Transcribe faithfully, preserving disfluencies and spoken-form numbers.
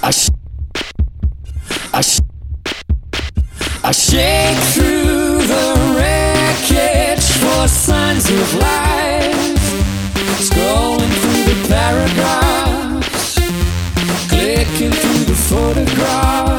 I, sh- I, sh- I shake through the wreckage for signs of life, scrolling through the paragraphs, clicking through the photographs.